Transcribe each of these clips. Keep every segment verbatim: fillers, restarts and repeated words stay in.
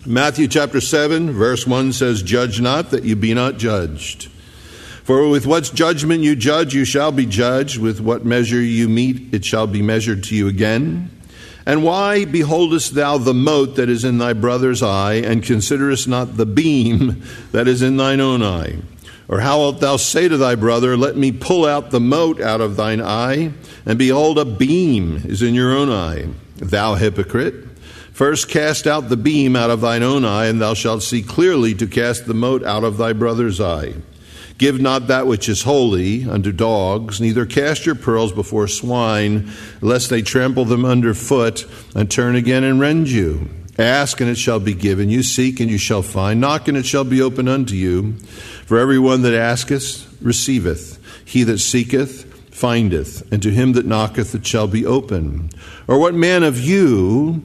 Matthew chapter seven, verse one says, "Judge not, that you be not judged. For with what judgment you judge, you shall be judged. With what measure you mete, it shall be measured to you again. And why beholdest thou the mote that is in thy brother's eye, and considerest not the beam that is in thine own eye? Or how wilt thou say to thy brother, Let me pull out the mote out of thine eye, and behold, a beam is in your own eye? Thou hypocrite, first cast out the beam out of thine own eye, and thou shalt see clearly to cast the mote out of thy brother's eye. Give not that which is holy unto dogs, neither cast your pearls before swine, lest they trample them under foot, and turn again and rend you. Ask, and it shall be given you. Seek, and you shall find. Knock, and it shall be opened unto you. For every one that asketh receiveth. He that seeketh findeth. And to him that knocketh it shall be open. Or what man of you,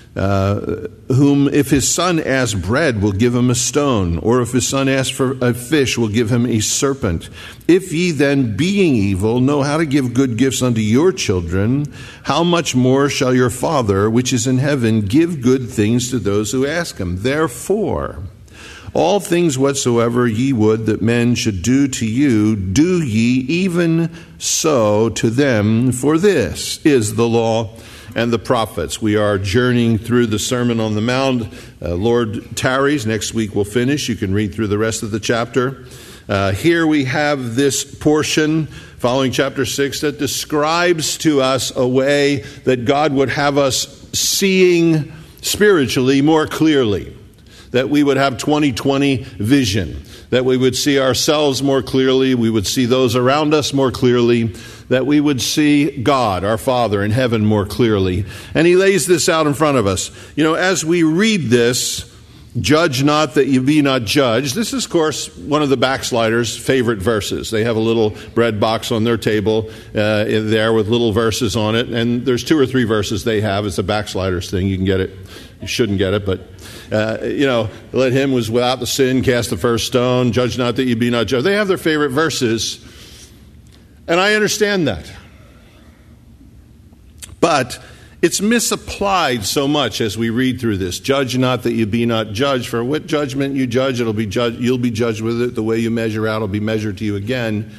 uh, whom if his son asks bread, will give him a stone? Or if his son asks for a fish, will give him a serpent? If ye then, being evil, know how to give good gifts unto your children, how much more shall your Father, which is in heaven, give good things to those who ask him? Therefore, all things whatsoever ye would that men should do to you, do ye even so to them, for this is the law and the prophets. We are journeying through the Sermon on the Mount. Uh, Lord tarries. Next week we'll finish. You can read through the rest of the chapter. Uh, here we have this portion following chapter six that describes to us a way that God would have us seeing spiritually more clearly, that we would have twenty twenty vision, that we would see ourselves more clearly, we would see those around us more clearly, that we would see God, our Father in heaven, more clearly. And he lays this out in front of us. You know, as we read this, judge not that you be not judged. This is, of course, one of the backsliders' favorite verses. They have a little bread box on their table uh, there with little verses on it. And there's two or three verses they have. It's a backsliders thing. You can get it. You shouldn't get it, but, uh, you know, let him was without the sin cast the first stone. Judge not that you be not judged. They have their favorite verses. And I understand that. But it's misapplied so much as we read through this. Judge not that you be not judged. For what judgment you judge, it'll be judged, you'll be judged with it. The way you measure out will be measured to you again.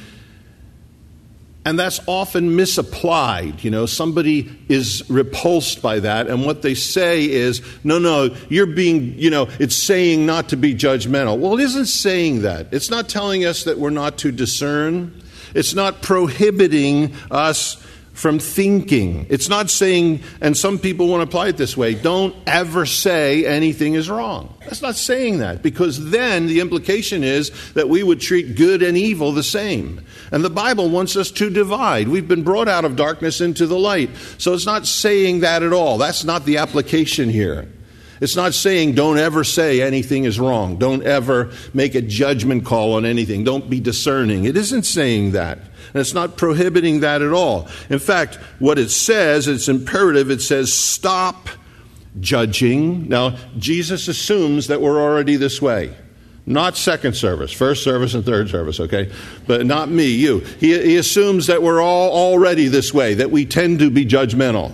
And that's often misapplied. You know, somebody is repulsed by that, and what they say is, no, no, you're being, you know, it's saying not to be judgmental. Well, it isn't saying that. It's not telling us that we're not to discern. It's not prohibiting us from thinking. It's not saying, and some people want to apply it this way, don't ever say anything is wrong. That's not saying that, because then the implication is that we would treat good and evil the same. And the Bible wants us to divide. We've been brought out of darkness into the light. So it's not saying that at all. That's not the application here. It's not saying don't ever say anything is wrong. Don't ever make a judgment call on anything. Don't be discerning. It isn't saying that. And it's not prohibiting that at all. In fact, what it says, it's imperative. It says stop judging. Now, Jesus assumes that we're already this way. Not second service, first service and third service, okay? But not me, you. He, he assumes that we're all already this way, that we tend to be judgmental.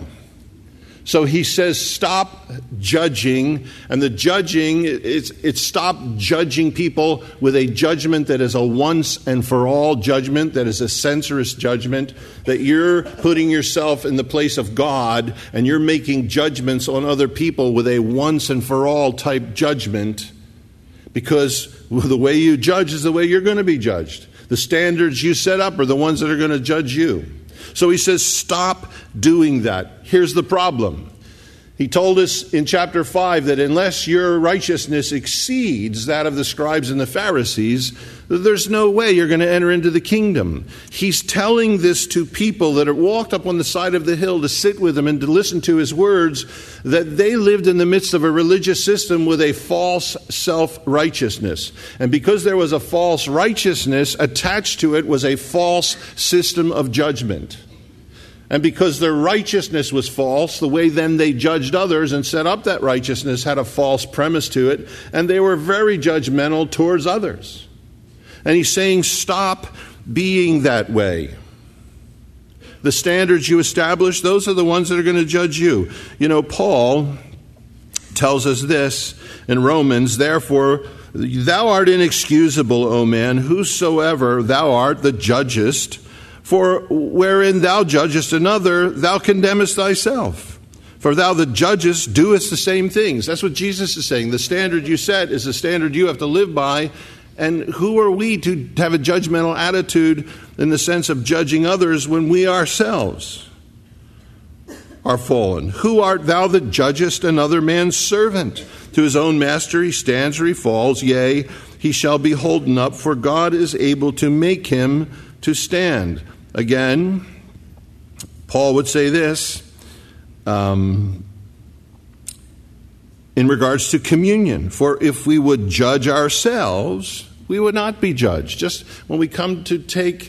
So he says, stop judging. And the judging, it's, it's stop judging people with a judgment that is a once and for all judgment, that is a censorious judgment, that you're putting yourself in the place of God and you're making judgments on other people with a once and for all type judgment, because the way you judge is the way you're going to be judged. The standards you set up are the ones that are going to judge you. So he says, stop doing that. Here's the problem. He told us in chapter five that unless your righteousness exceeds that of the scribes and the Pharisees, there's no way you're going to enter into the kingdom. He's telling this to people that have walked up on the side of the hill to sit with him and to listen to his words, that they lived in the midst of a religious system with a false self-righteousness. And because there was a false righteousness, attached to it was a false system of judgment. And because their righteousness was false, the way then they judged others and set up that righteousness had a false premise to it, and they were very judgmental towards others. And he's saying, stop being that way. The standards you establish, those are the ones that are going to judge you. You know, Paul tells us this in Romans, therefore, thou art inexcusable, O man, whosoever thou art that judgest, for wherein thou judgest another, thou condemnest thyself. For thou that judgest doest the same things. That's what Jesus is saying. The standard you set is the standard you have to live by. And who are we to have a judgmental attitude in the sense of judging others when we ourselves are fallen? Who art thou that judgest another man's servant? To his own master he stands or he falls, yea, he shall be holden up, for God is able to make him to stand. Again, Paul would say this um, in regards to communion. For if we would judge ourselves, we would not be judged. Just when we come to take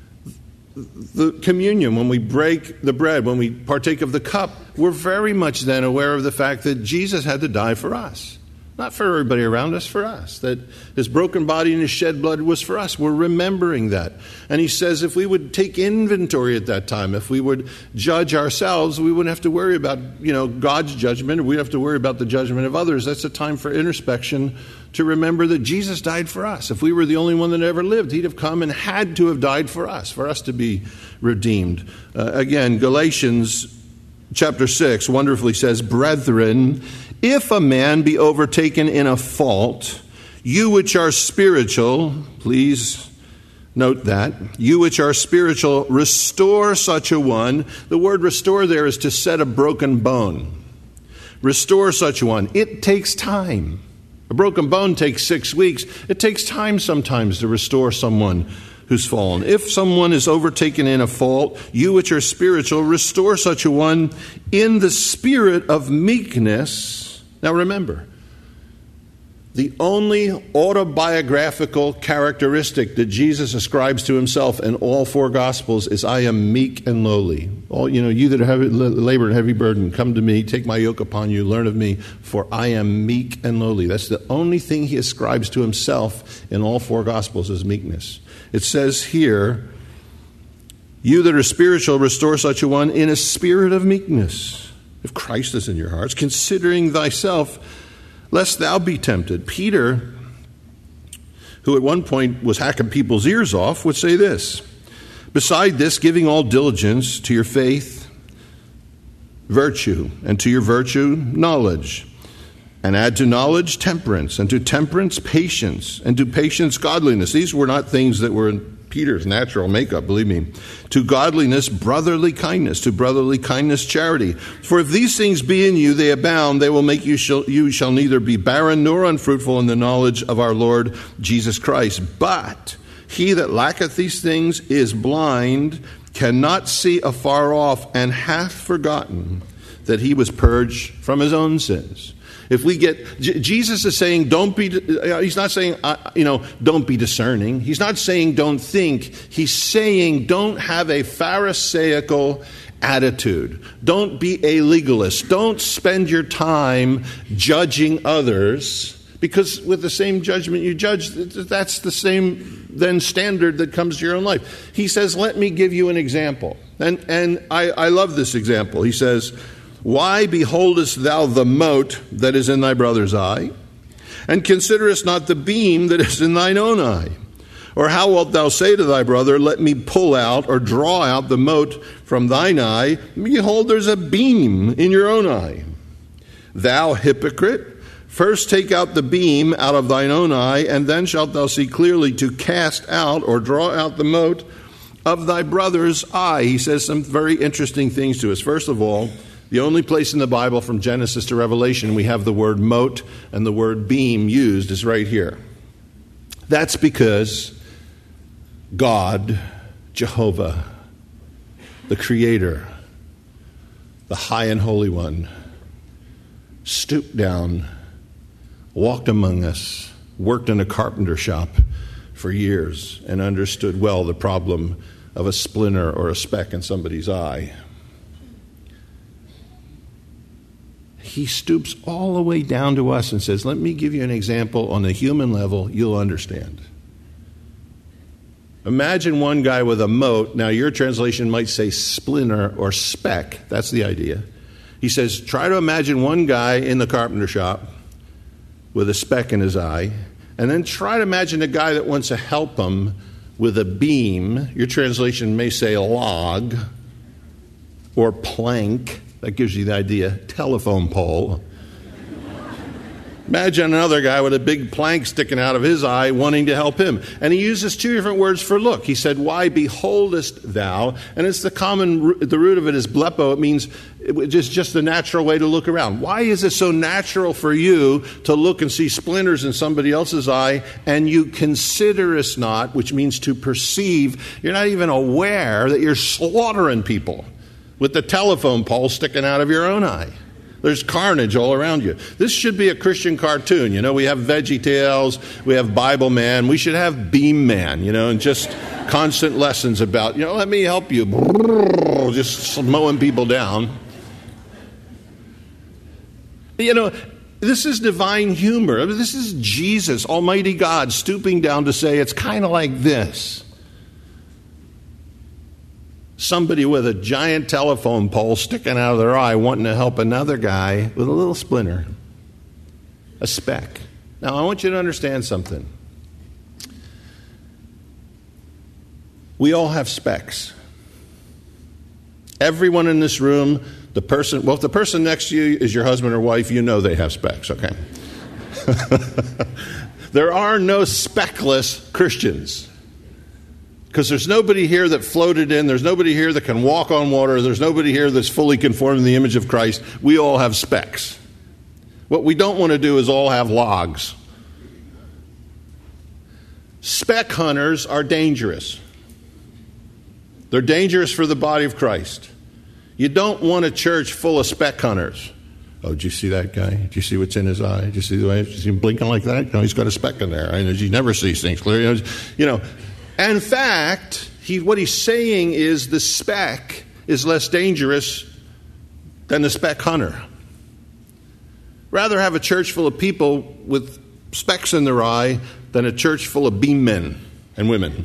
the communion, when we break the bread, when we partake of the cup, we're very much then aware of the fact that Jesus had to die for us. Not for everybody around us, for us. That his broken body and his shed blood was for us. We're remembering that. And he says if we would take inventory at that time, if we would judge ourselves, we wouldn't have to worry about, you know, God's judgment, or we'd have to worry about the judgment of others. That's a time for introspection, to remember that Jesus died for us. If we were the only one that ever lived, he'd have come and had to have died for us, for us to be redeemed. Uh, again, Galatians chapter six wonderfully says, brethren, if a man be overtaken in a fault, you which are spiritual, please note that, you which are spiritual, restore such a one. The word restore there is to set a broken bone. Restore such a one. It takes time. A broken bone takes six weeks. It takes time sometimes to restore someone who's fallen. If someone is overtaken in a fault, you which are spiritual, restore such a one in the spirit of meekness. Now remember, the only autobiographical characteristic that Jesus ascribes to himself in all four Gospels is, I am meek and lowly. All, you know, you that have labor and heavy burden, come to me, take my yoke upon you, learn of me, for I am meek and lowly. That's the only thing he ascribes to himself in all four Gospels is meekness. It says here, you that are spiritual, restore such a one in a spirit of meekness. If Christ is in your hearts, considering thyself, lest thou be tempted. Peter, who at one point was hacking people's ears off, would say this, beside this, giving all diligence to your faith, virtue, and to your virtue, knowledge, and add to knowledge temperance, and to temperance patience, and to patience godliness. These were not things that were in Peter's natural makeup, believe me. To godliness, brotherly kindness. To brotherly kindness, charity. For if these things be in you, they abound, they will make you shall, you shall neither be barren nor unfruitful in the knowledge of our Lord Jesus Christ. But he that lacketh these things is blind, cannot see afar off, and hath forgotten that he was purged from his own sins. If we get, J- Jesus is saying, don't be, uh, he's not saying, uh, you know, don't be discerning. He's not saying don't think. He's saying don't have a Pharisaical attitude. Don't be a legalist. Don't spend your time judging others, because with the same judgment you judge, that's the same then standard that comes to your own life. He says, let me give you an example. And, and I, I love this example. He says, why beholdest thou the mote that is in thy brother's eye, and considerest not the beam that is in thine own eye? Or how wilt thou say to thy brother, let me pull out or draw out the mote from thine eye? Behold, there's a beam in your own eye. Thou hypocrite, first take out the beam out of thine own eye, and then shalt thou see clearly to cast out or draw out the mote of thy brother's eye. He says some very interesting things to us. First of all, the only place in the Bible from Genesis to Revelation we have the word mote and the word beam used is right here. That's because God, Jehovah, the Creator, the High and Holy One, stooped down, walked among us, worked in a carpenter shop for years, and understood well the problem of a splinter or a speck in somebody's eye. He stoops all the way down to us and says, let me give you an example on the human level you'll understand. Imagine one guy with a mote. Now, your translation might say splinter or speck. That's the idea. He says, try to imagine one guy in the carpenter shop with a speck in his eye, and then try to imagine a guy that wants to help him with a beam. Your translation may say log or plank. That gives you the idea. Telephone pole. Imagine another guy with a big plank sticking out of his eye wanting to help him. And he uses two different words for look. He said, why beholdest thou? And it's the common, the root of it is blepo. It means it's just the natural way to look around. Why is it so natural for you to look and see splinters in somebody else's eye and you considerest not, which means to perceive? You're not even aware that you're slaughtering people with the telephone pole sticking out of your own eye. There's carnage all around you. This should be a Christian cartoon. You know, we have Veggie Tales, we have Bible Man, we should have Beam Man, you know, and just constant lessons about, you know, let me help you. Just mowing people down. You know, this is divine humor. This is Jesus, Almighty God, stooping down to say it's kind of like this. Somebody with a giant telephone pole sticking out of their eye wanting to help another guy with a little splinter, a speck. Now, I want you to understand something. We all have specks. Everyone in this room, the person, well, if the person next to you is your husband or wife, you know they have specks, okay? There are no speckless Christians. Because there's nobody here that floated in. There's nobody here that can walk on water. There's nobody here that's fully conformed to the image of Christ. We all have specks. What we don't want to do is all have logs. Speck hunters are dangerous. They're dangerous for the body of Christ. You don't want a church full of speck hunters. Oh, did you see that guy? Did you see what's in his eye? Did you see the way did you see him blinking like that? No, he's got a speck in there. I know he never sees things clearly. You know. In fact, he, what he's saying is the speck is less dangerous than the speck hunter. Rather have a church full of people with specks in their eye than a church full of beam men and women.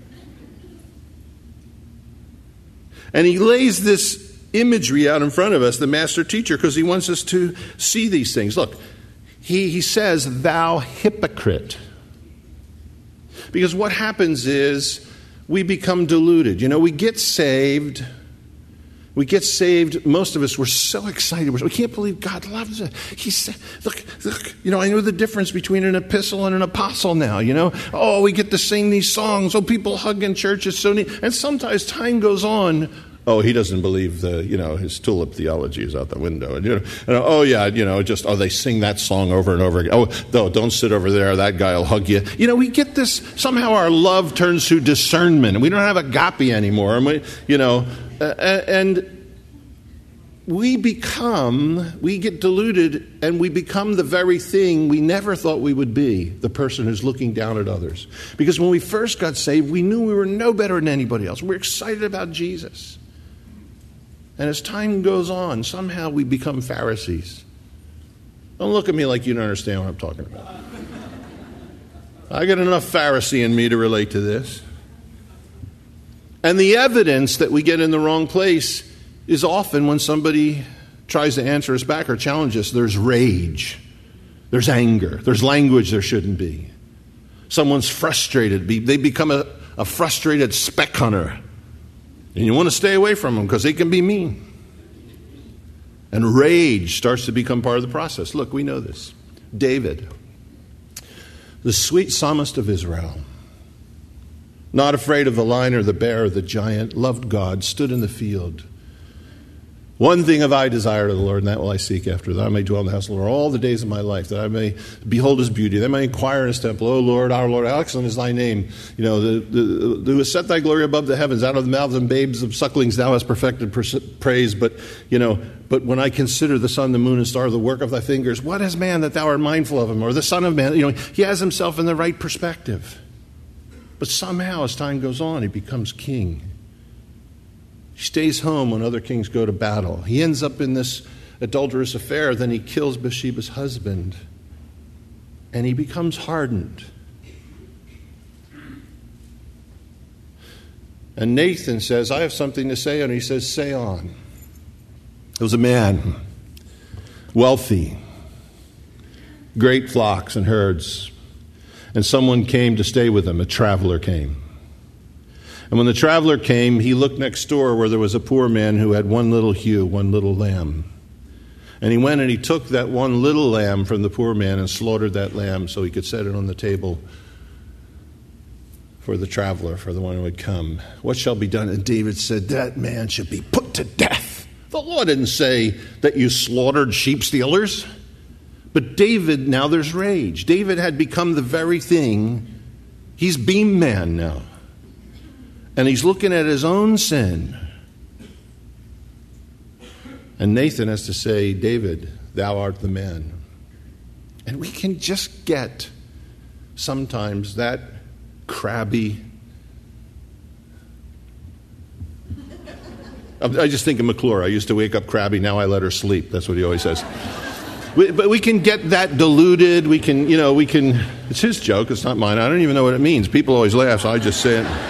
And he lays this imagery out in front of us, the master teacher, because he wants us to see these things. Look, he, he says, thou hypocrite. Because what happens is we become deluded. You know, we get saved. We get saved. Most of us, we're so excited. We can't believe God loves us. He said, look, look, you know, I know the difference between an epistle and an apostle now, you know. Oh, we get to sing these songs. Oh, people hug in church. It's so neat. And sometimes time goes on. Oh, he doesn't believe the, you know, his tulip theology is out the window. And, you know, and, oh, yeah, you know, just, oh, they sing that song over and over again. Oh, no, don't sit over there. That guy will hug you. You know, we get this, somehow our love turns to discernment. And we don't have agape anymore. And we, you know, uh, and we become, we get deluded and we become the very thing we never thought we would be, the person who's looking down at others. Because when we first got saved, we knew we were no better than anybody else. We were excited about Jesus. And as time goes on, somehow we become Pharisees. Don't look at me like you don't understand what I'm talking about. I got enough Pharisee in me to relate to this. And the evidence that we get in the wrong place is often when somebody tries to answer us back or challenge us, there's rage, there's anger, there's language there shouldn't be. Someone's frustrated. They become a, a frustrated speck hunter. And you want to stay away from them because they can be mean. And rage starts to become part of the process. Look, we know this. David, the sweet psalmist of Israel, not afraid of the lion or the bear or the giant, loved God, stood in the field. One thing have I desired of the Lord, and that will I seek after, that I may dwell in the house of the Lord all the days of my life, that I may behold his beauty, that I may inquire in his temple. O Lord, our Lord, how excellent is thy name. You know, the, the, who has set thy glory above the heavens, out of the mouths and babes of sucklings thou hast perfected praise. But, you know, but when I consider the sun, the moon, and star, the work of thy fingers, what is man that thou art mindful of him? Or the son of man, you know, he has himself in the right perspective. But somehow, as time goes on, he becomes king. He stays home when other kings go to battle. He ends up in this adulterous affair. Then he kills Bathsheba's husband. And he becomes hardened. And Nathan says, I have something to say. And he says, say on. There was a man, wealthy, great flocks and herds, and someone came to stay with him. A traveler came. And when the traveler came, he looked next door where there was a poor man who had one little ewe, one little lamb. And he went and he took that one little lamb from the poor man and slaughtered that lamb so he could set it on the table for the traveler, for the one who had come. What shall be done? And David said, that man should be put to death. The law didn't say that you slaughtered sheep stealers. But David, now there's rage. David had become the very thing. He's beam man now. And he's looking at his own sin. And Nathan has to say, David, thou art the man. And we can just get sometimes that crabby. I just think of McClure. I used to wake up crabby. Now I let her sleep. That's what he always says. We, but we can get that diluted. We can, you know, we can. It's his joke. It's not mine. I don't even know what it means. People always laugh, so I just say it.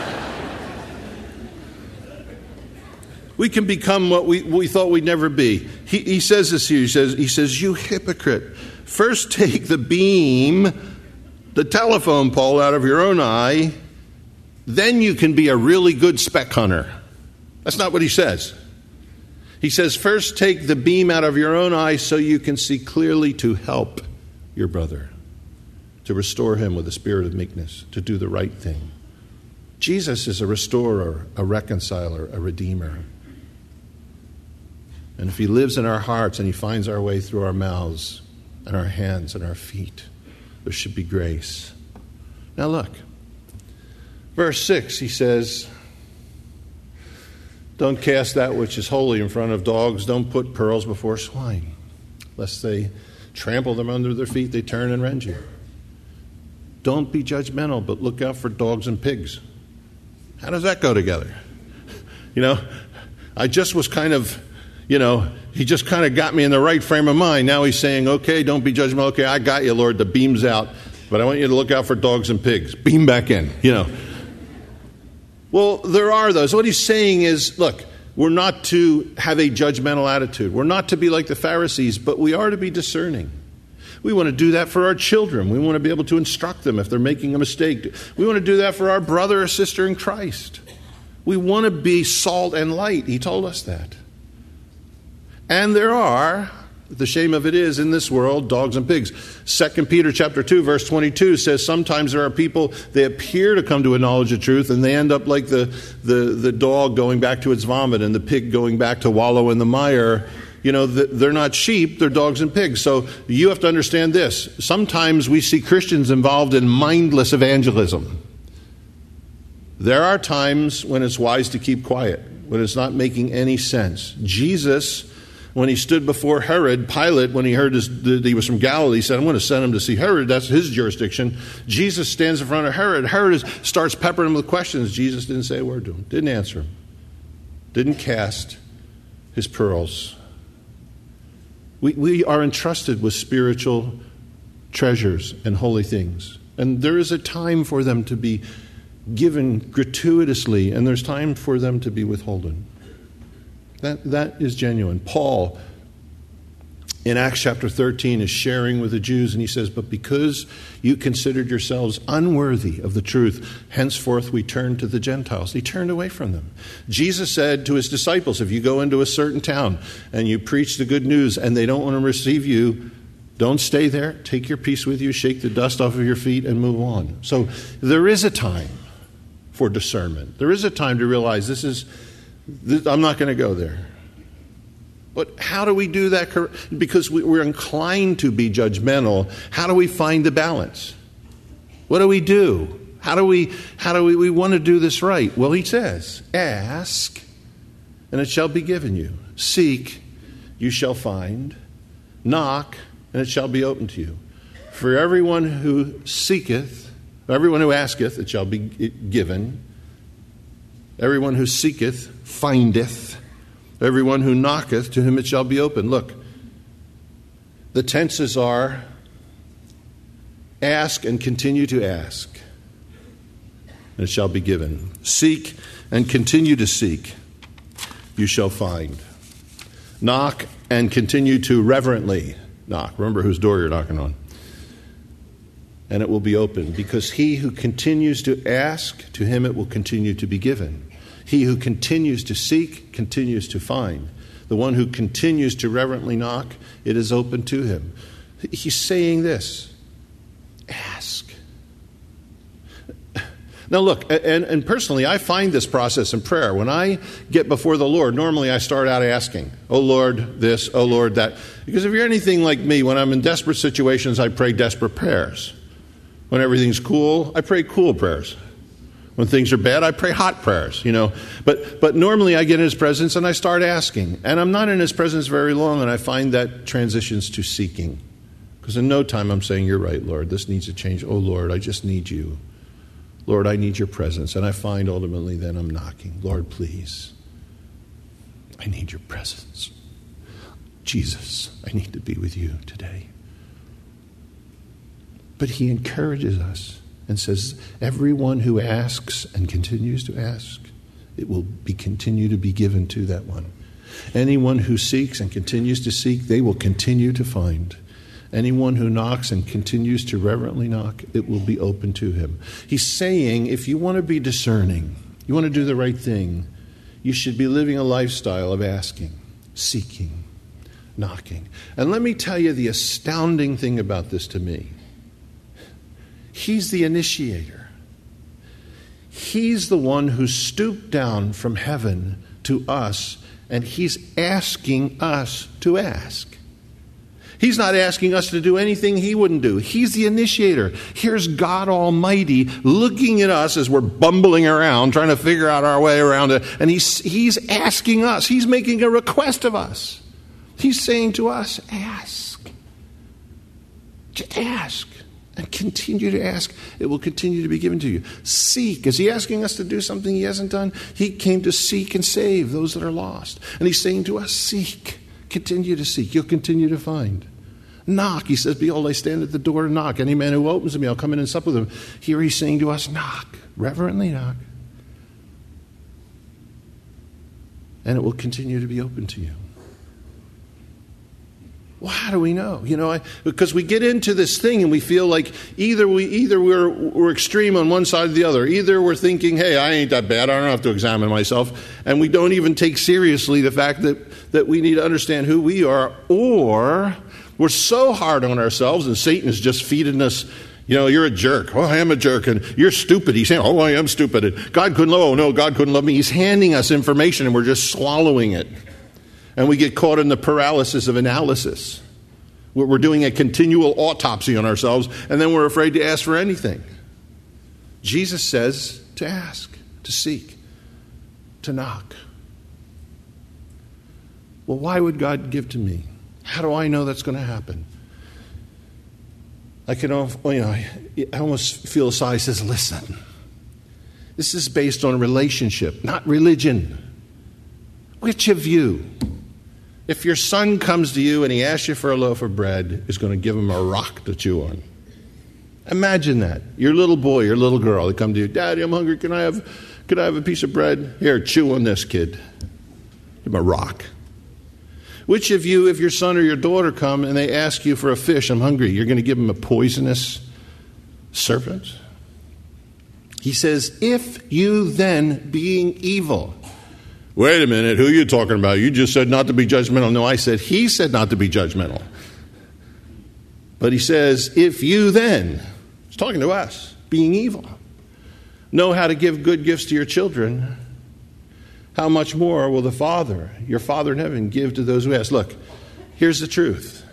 We can become what we, we thought we'd never be. He, he says this here. He says, he says, you hypocrite. First take the beam, the telephone pole out of your own eye. Then you can be a really good speck hunter. That's not what he says. He says, first take the beam out of your own eye so you can see clearly to help your brother, to restore him with a spirit of meekness, to do the right thing. Jesus is a restorer, a reconciler, a redeemer. And if he lives in our hearts and he finds our way through our mouths and our hands and our feet, there should be grace. Now look, verse six, he says, don't cast that which is holy in front of dogs. Don't put pearls before swine, lest they trample them under their feet, they turn and rend you. Don't be judgmental, but look out for dogs and pigs. How does that go together? You know, I just was kind of, you know, he just kind of got me in the right frame of mind. Now he's saying, okay, don't be judgmental. Okay, I got you, Lord. The beam's out, but I want you to look out for dogs and pigs. Beam back in, you know. Well, there are those. What he's saying is, look, we're not to have a judgmental attitude. We're not to be like the Pharisees, but we are to be discerning. We want to do that for our children. We want to be able to instruct them if they're making a mistake. We want to do that for our brother or sister in Christ. We want to be salt and light. He told us that. And there are, the shame of it is, in this world, dogs and pigs. Second Peter chapter two, verse twenty-two says sometimes there are people, they appear to come to a knowledge of truth, and they end up like the, the, the dog going back to its vomit and the pig going back to wallow in the mire. You know, they're not sheep, they're dogs and pigs. So you have to understand this. Sometimes we see Christians involved in mindless evangelism. There are times when it's wise to keep quiet, when it's not making any sense. Jesus, when he stood before Herod, Pilate, when he heard his, that he was from Galilee, he said, I'm going to send him to see Herod. That's his jurisdiction. Jesus stands in front of Herod. Herod is, starts peppering him with questions. Jesus didn't say a word to him, didn't answer him, didn't cast his pearls. We, we are entrusted with spiritual treasures and holy things. And there is a time for them to be given gratuitously, and there's time for them to be withholden. That, that is genuine. Paul, in Acts chapter thirteen, is sharing with the Jews, and he says, but because you considered yourselves unworthy of the truth, henceforth we turn to the Gentiles. He turned away from them. Jesus said to his disciples, if you go into a certain town and you preach the good news and they don't want to receive you, don't stay there. Take your peace with you, shake the dust off of your feet, and move on. So there is a time for discernment. There is a time to realize this is, this, I'm not going to go there. But how do we do that? Because we're inclined to be judgmental. How do we find the balance? What do we do? How do we, how do we, we want to do this right? Well, he says, ask, and it shall be given you. Seek, you shall find. Knock, and it shall be opened to you. For everyone who seeketh, everyone who asketh, it shall be given. Everyone who seeketh, findeth. Everyone who knocketh, to him it shall be opened. Look, the tenses are ask and continue to ask, and it shall be given. Seek and continue to seek, you shall find. Knock and continue to reverently knock. Remember whose door you're knocking on. And it will be open, because he who continues to ask, to him it will continue to be given. He who continues to seek, continues to find. The one who continues to reverently knock, it is open to him. He's saying this: ask. Now look, and, and personally, I find this process in prayer. When I get before the Lord, normally I start out asking, oh Lord, this, oh Lord, that. Because if you're anything like me, when I'm in desperate situations, I pray desperate prayers. When everything's cool, I pray cool prayers. When things are bad, I pray hot prayers, you know. But but normally I get in his presence and I start asking. And I'm not in his presence very long, and I find that transitions to seeking. Because in no time I'm saying, you're right, Lord, this needs to change. Oh Lord, I just need you. Lord, I need your presence. And I find ultimately then I'm knocking. Lord, please, I need your presence. Jesus, I need to be with you today. But he encourages us and says, everyone who asks and continues to ask, it will be continue to be given to that one. Anyone who seeks and continues to seek, they will continue to find. Anyone who knocks and continues to reverently knock, it will be open to him. He's saying, if you want to be discerning, you want to do the right thing, you should be living a lifestyle of asking, seeking, knocking. And let me tell you the astounding thing about this to me. He's the initiator. He's the one who stooped down from heaven to us, and he's asking us to ask. He's not asking us to do anything he wouldn't do. He's the initiator. Here's God Almighty looking at us as we're bumbling around, trying to figure out our way around it. And he's, he's asking us. He's making a request of us. He's saying to us, ask. Just ask. And continue to ask. It will continue to be given to you. Seek. Is he asking us to do something he hasn't done? He came to seek and save those that are lost. And he's saying to us, seek. Continue to seek. You'll continue to find. Knock. He says, behold, I stand at the door and knock. Any man who opens to me, I'll come in and sup with him. Here he's saying to us, knock. Reverently knock. And it will continue to be open to you. Well, how do we know? You know, I, because we get into this thing and we feel like either we either we're we're extreme on one side or the other. Either we're thinking, hey, I ain't that bad. I don't have to examine myself. And we don't even take seriously the fact that, that we need to understand who we are. Or we're so hard on ourselves and Satan is just feeding us, you know, you're a jerk. Oh, I am a jerk. And you're stupid. He's saying, oh, I am stupid. And God couldn't love me. Oh, no, God couldn't love me. He's handing us information and we're just swallowing it. And we get caught in the paralysis of analysis. We're doing a continual autopsy on ourselves, and then we're afraid to ask for anything. Jesus says to ask, to seek, to knock. Well, why would God give to me? How do I know that's going to happen? I can, you know, I almost feel a sigh. Says, listen, this is based on relationship, not religion. Which of you, if your son comes to you and he asks you for a loaf of bread, is going to give him a rock to chew on? Imagine that. Your little boy, your little girl, they come to you, Daddy, I'm hungry. Can I have, can I have a piece of bread? Here, chew on this, kid. Give him a rock. Which of you, if your son or your daughter come and they ask you for a fish, I'm hungry, you're going to give them a poisonous serpent? He says, if you then, being evil... Wait a minute, who are you talking about? You just said not to be judgmental. No, I said he said not to be judgmental. But he says, if you then, he's talking to us, being evil, know how to give good gifts to your children, how much more will the Father, your Father in heaven, give to those who ask? Look, here's the truth.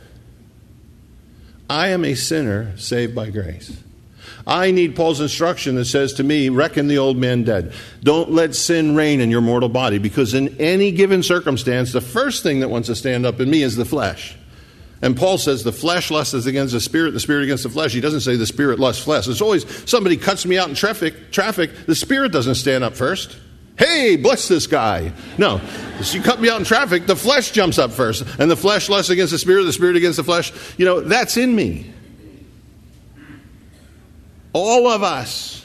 I am a sinner saved by grace. I need Paul's instruction that says to me, reckon the old man dead. Don't let sin reign in your mortal body, because in any given circumstance, the first thing that wants to stand up in me is the flesh. And Paul says the flesh lusts against the spirit, the spirit against the flesh. He doesn't say the spirit lusts flesh. It's always somebody cuts me out in traffic, traffic, the spirit doesn't stand up first. Hey, bless this guy. No, you cut me out in traffic, the flesh jumps up first. And the flesh lusts against the spirit, the spirit against the flesh. You know, that's in me. All of us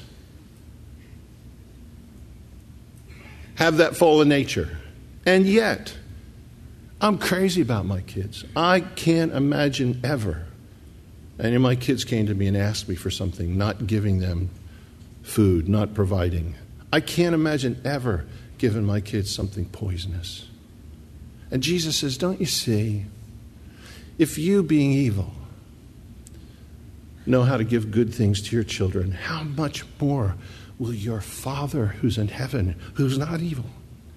have that fallen nature. And yet, I'm crazy about my kids. I can't imagine ever. And my kids came to me and asked me for something, not giving them food, not providing. I can't imagine ever giving my kids something poisonous. And Jesus says, don't you see, if you, being evil, know how to give good things to your children, how much more will your Father who's in heaven, who's not evil,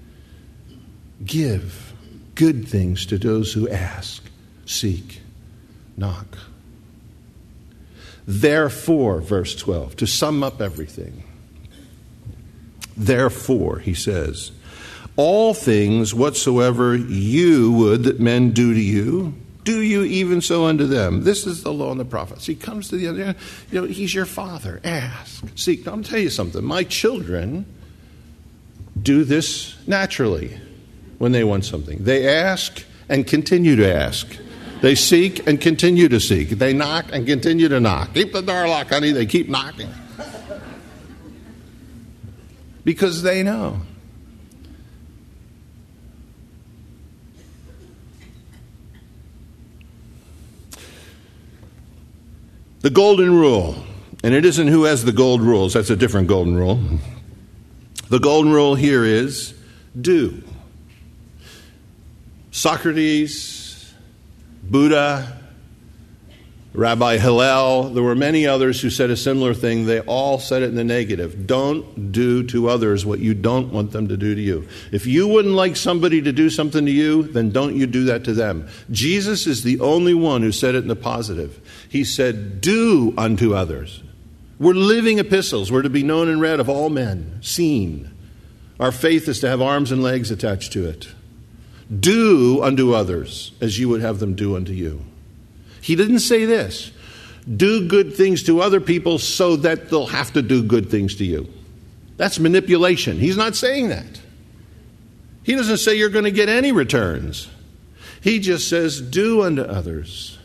give good things to those who ask, seek, knock. Therefore, verse twelve, to sum up everything, therefore, he says, all things whatsoever you would that men do to you, do you even so unto them. This is the law and the prophets. He comes to the other, you know, he's your Father. Ask, seek. Now, I'm tell you something. My children do this naturally when they want something. They ask and continue to ask. They seek and continue to seek. They knock and continue to knock. Keep the door locked, honey. They keep knocking. Because they know. The golden rule, and it isn't who has the gold rules. That's a different golden rule. The golden rule here is do. Socrates, Buddha, Rabbi Hillel, there were many others who said a similar thing. They all said it in the negative. Don't do to others what you don't want them to do to you. If you wouldn't like somebody to do something to you, then don't you do that to them. Jesus is the only one who said it in the positive. He said, do unto others. We're living epistles. We're to be known and read of all men, seen. Our faith is to have arms and legs attached to it. Do unto others as you would have them do unto you. He didn't say this. Do good things to other people so that they'll have to do good things to you. That's manipulation. He's not saying that. He doesn't say you're going to get any returns. He just says, do unto others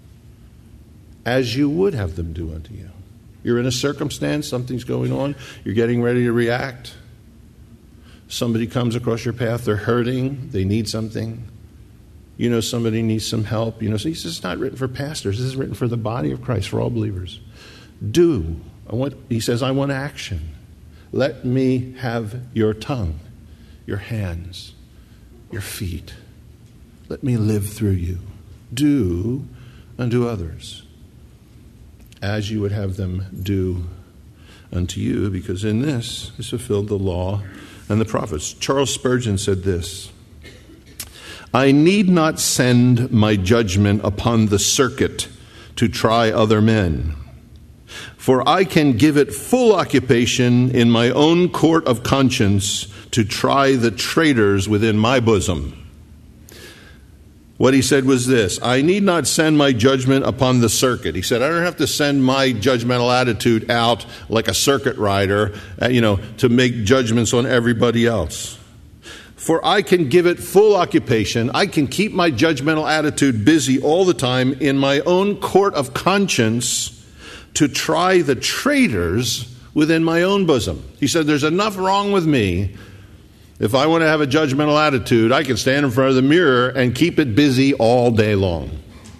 as you would have them do unto you. You're in a circumstance, something's going on, you're getting ready to react. Somebody comes across your path, they're hurting, they need something. You know somebody needs some help. You know, so he says it's not written for pastors. This is written for the body of Christ, for all believers. Do. I want, he says, I want action. Let me have your tongue, your hands, your feet. Let me live through you. Do unto others as you would have them do unto you, because in this is fulfilled the law and the prophets. Charles Spurgeon said this, I need not send my judgment upon the circuit to try other men, for I can give it full occupation in my own court of conscience to try the traitors within my bosom. What he said was this, I need not send my judgment upon the circuit. He said, I don't have to send my judgmental attitude out like a circuit rider, you know, to make judgments on everybody else. For I can give it full occupation. I can keep my judgmental attitude busy all the time in my own court of conscience to try the traitors within my own bosom. He said, there's enough wrong with me. If I want to have a judgmental attitude, I can stand in front of the mirror and keep it busy all day long.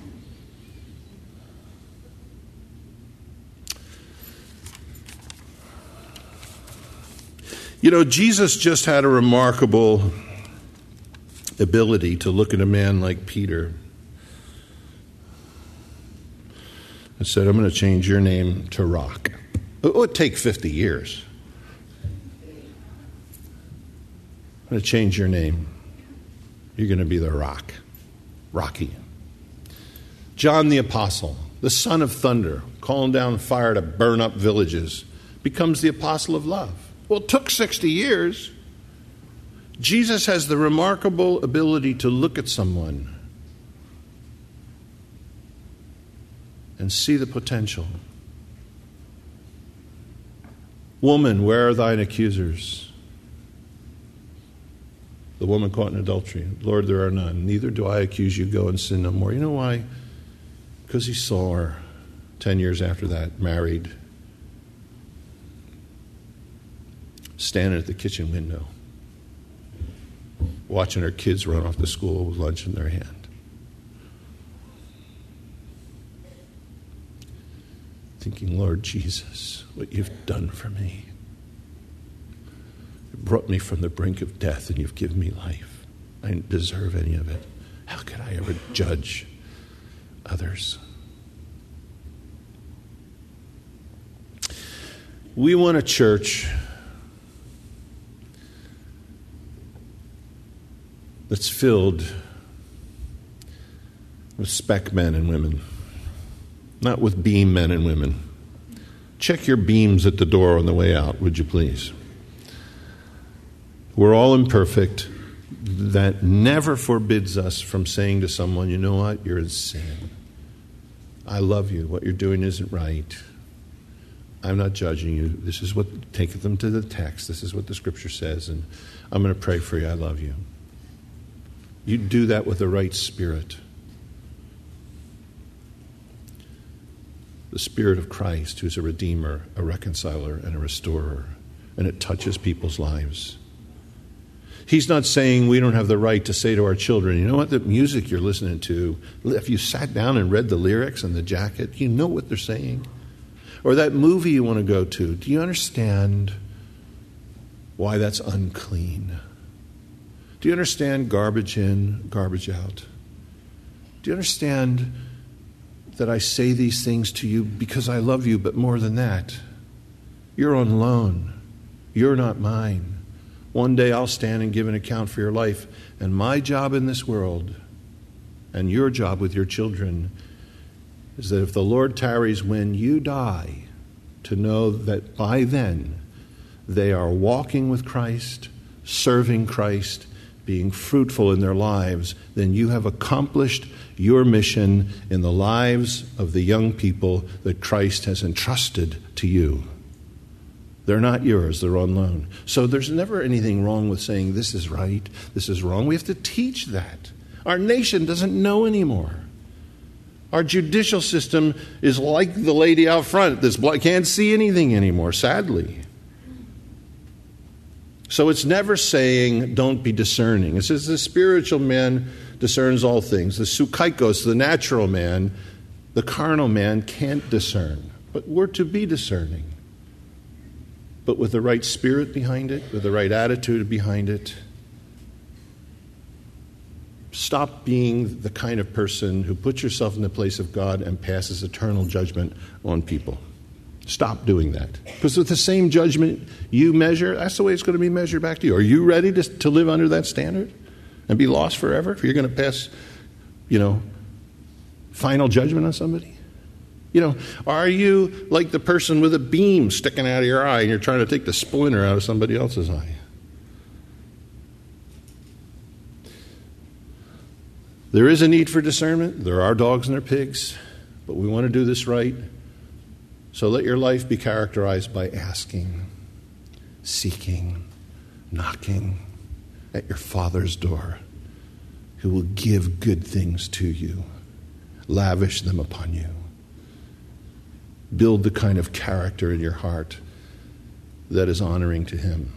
You know, Jesus just had a remarkable ability to look at a man like Peter and said, I'm going to change your name to Rock. It would take fifty years. I'm going to change your name. You're going to be the Rock. Rocky. John the Apostle, the son of thunder, calling down fire to burn up villages, becomes the apostle of love. Well, it took sixty years. Jesus has the remarkable ability to look at someone and see the potential. Woman, where are thine accusers? The woman caught in adultery. Lord, there are none. Neither do I accuse you. Go and sin no more. You know why? Because he saw her ten years after that, married, standing at the kitchen window. watching our kids run off to school with lunch in their hand. Thinking, Lord Jesus, what you've done for me. You brought me from the brink of death and you've given me life. I didn't deserve any of it. How could I ever judge others? We want a church that's filled with spec men and women, not with beam men and women. Check your beams at the door on the way out, would you please? We're all imperfect. That never forbids us from saying to someone, you know what, you're in sin. I love you. What you're doing isn't right. I'm not judging you. This is what, take them to the text. This is what the scripture says, and I'm going to pray for you. I love you. You do that with the right spirit. The Spirit of Christ, who's a redeemer, a reconciler, and a restorer, and it touches people's lives. He's not saying we don't have the right to say to our children, you know what, the music you're listening to, if you sat down and read the lyrics and the jacket, you know what they're saying. Or that movie you want to go to, do you understand why that's unclean? Do you understand garbage in, garbage out? Do you understand that I say these things to you because I love you, but more than that, you're on loan. You're not mine. One day I'll stand and give an account for your life. And my job in this world, and your job with your children, is that if the Lord tarries when you die, to know that by then they are walking with Christ, serving Christ, being fruitful in their lives, then you have accomplished your mission in the lives of the young people that Christ has entrusted to you. They're not yours, they're on loan. So there's never anything wrong with saying this is right, this is wrong. We have to teach that. Our nation doesn't know anymore. Our judicial system is like the lady out front that can't see anything anymore, sadly. So it's never saying don't be discerning. It says the spiritual man discerns all things. The sukaikos, the natural man, the carnal man can't discern. But we're to be discerning. But with the right spirit behind it, with the right attitude behind it. Stop being the kind of person who puts yourself in the place of God and passes eternal judgment on people. Stop doing that. Because with the same judgment you measure, that's the way it's going to be measured back to you. Are you ready to, to live under that standard and be lost forever? If you're going to pass, you know, final judgment on somebody? You know, are you like the person with a beam sticking out of your eye and you're trying to take the splinter out of somebody else's eye? There is a need for discernment. There are dogs and there are pigs, but we want to do this right. So let your life be characterized by asking, seeking, knocking at your Father's door, who will give good things to you, lavish them upon you. Build the kind of character in your heart that is honoring to Him.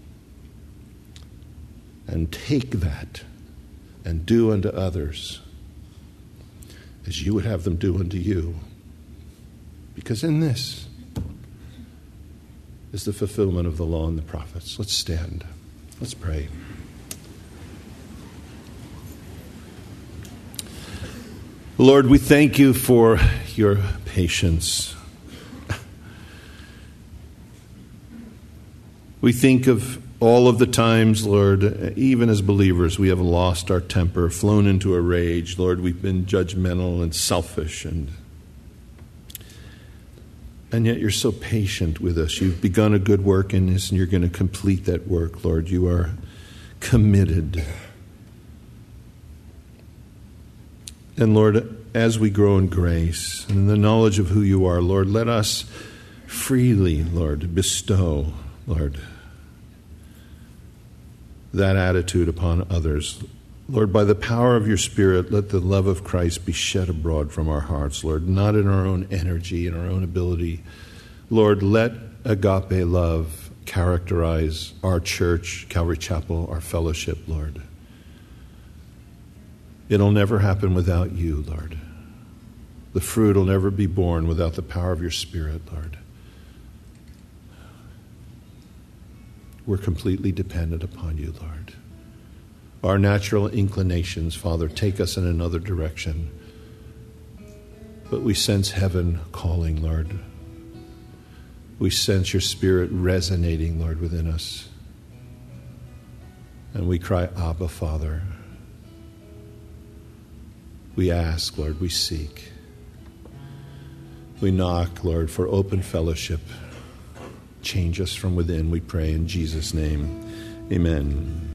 And take that and do unto others as you would have them do unto you. Because in this is the fulfillment of the law and the prophets. Let's stand. Let's pray. Lord, we thank you for your patience. We think of all of the times, Lord, even as believers, we have lost our temper, flown into a rage. Lord, we've been judgmental and selfish, and and yet you're so patient with us. You've begun a good work in us, and you're going to complete that work, Lord. You are committed. And Lord, as we grow in grace and in the knowledge of who you are, Lord, let us freely, Lord, bestow, Lord, that attitude upon others. Lord, by the power of your Spirit, let the love of Christ be shed abroad from our hearts, Lord, not in our own energy, in our own ability. Lord, let agape love characterize our church, Calvary Chapel, our fellowship, Lord. It'll never happen without you, Lord. The fruit will never be born without the power of your Spirit, Lord. We're completely dependent upon you, Lord. Our natural inclinations, Father, take us in another direction. But we sense heaven calling, Lord. We sense your Spirit resonating, Lord, within us. And we cry, Abba, Father. We ask, Lord, we seek. We knock, Lord, for open fellowship. Change us from within, we pray in Jesus' name. Amen.